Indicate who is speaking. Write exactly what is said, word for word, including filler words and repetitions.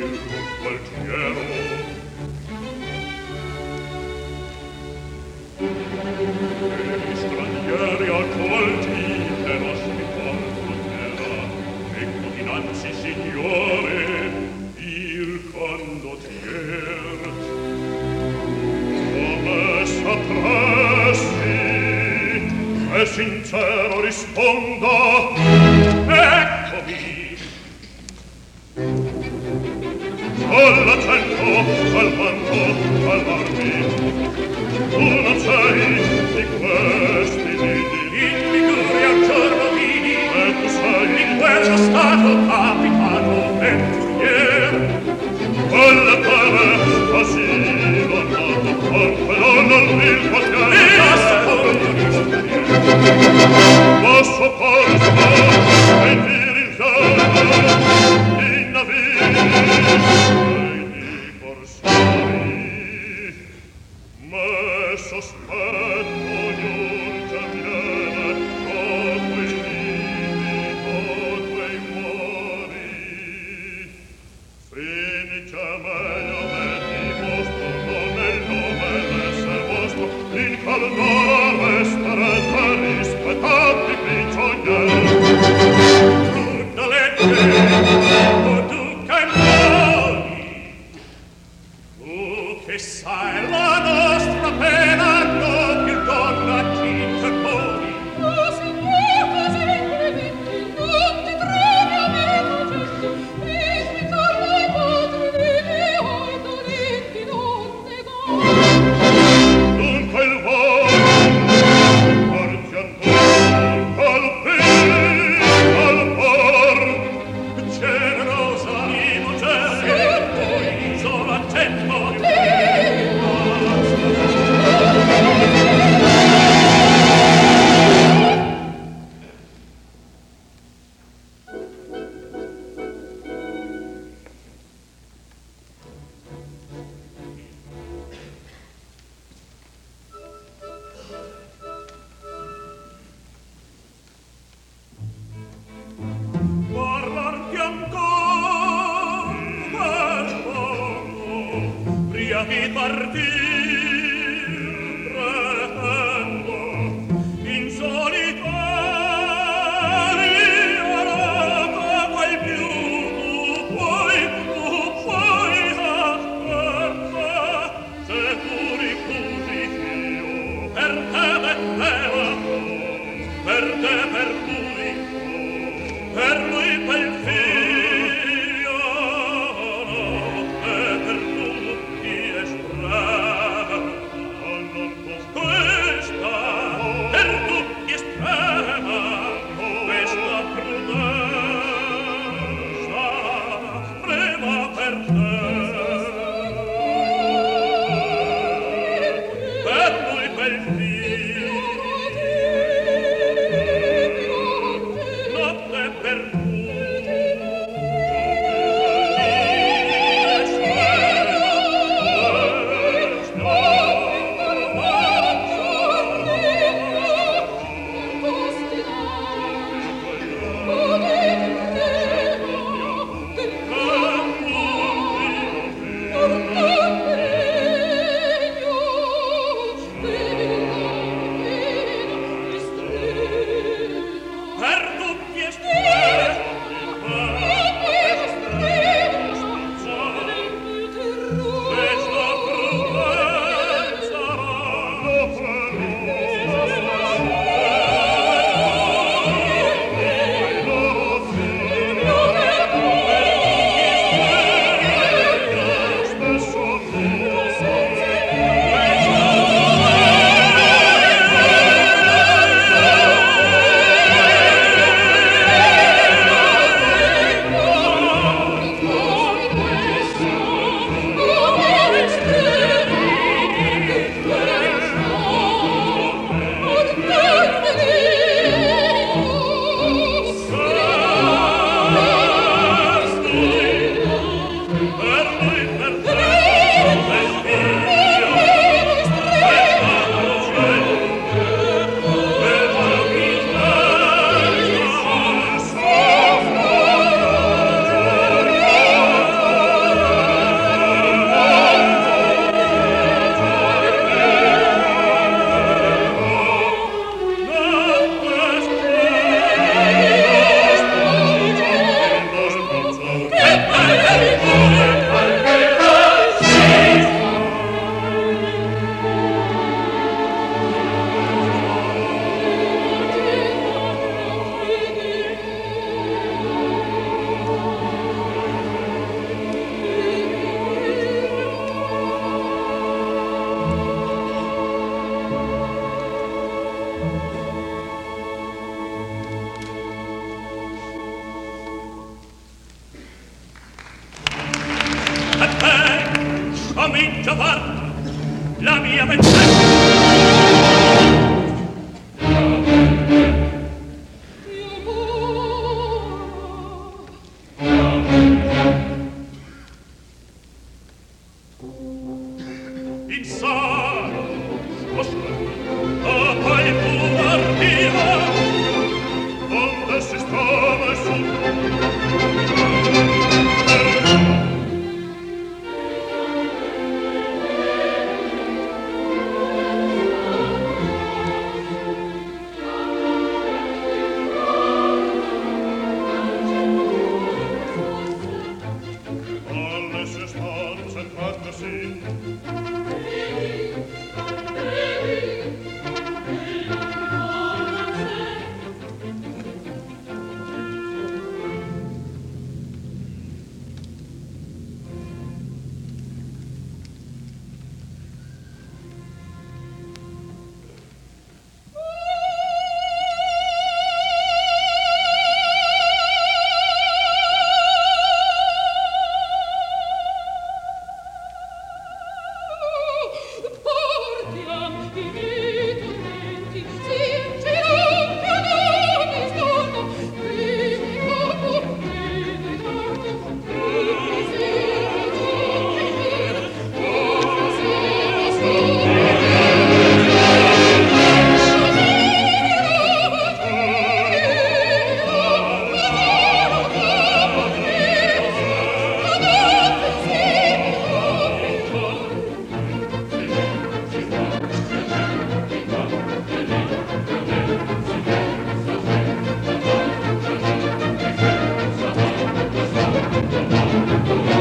Speaker 1: Sincero risponda, eccomi. All'accento, al vanto, all'armi, tu non sei di questi lidi. In Liguria un giorno vidi, e tu sei in quello stato capitano venturier. Quella terra, asilo nato, anche non il potere. E a secondo di posso porto e ti ringiorno in navigli e di corsari, ma sospetto giunge viene dopo i lidi, dopo i muori. Fini che meglio me ti mostro, non nel nome d'esser vostro, in caldora restare aspettati prigionieri. Brutta legge, o tu che muori, tu che sai la nostra pena, non più donna ti interponi.
Speaker 2: Così poco, così incrementi, non ti trovi a me facendo, e ritorno ai padri dei miei talenti non negò.
Speaker 1: Dunque il volo di partir pretendo in solitaria roba qual più tu puoi, tu puoi aspetta se tu ricusi io per te metteva per te per lui per lui per figlio e per tutti estrema non questa per tutti estrema questa prudenza prema per te per lui per figlio notte per
Speaker 2: Thank you.
Speaker 3: Thank you.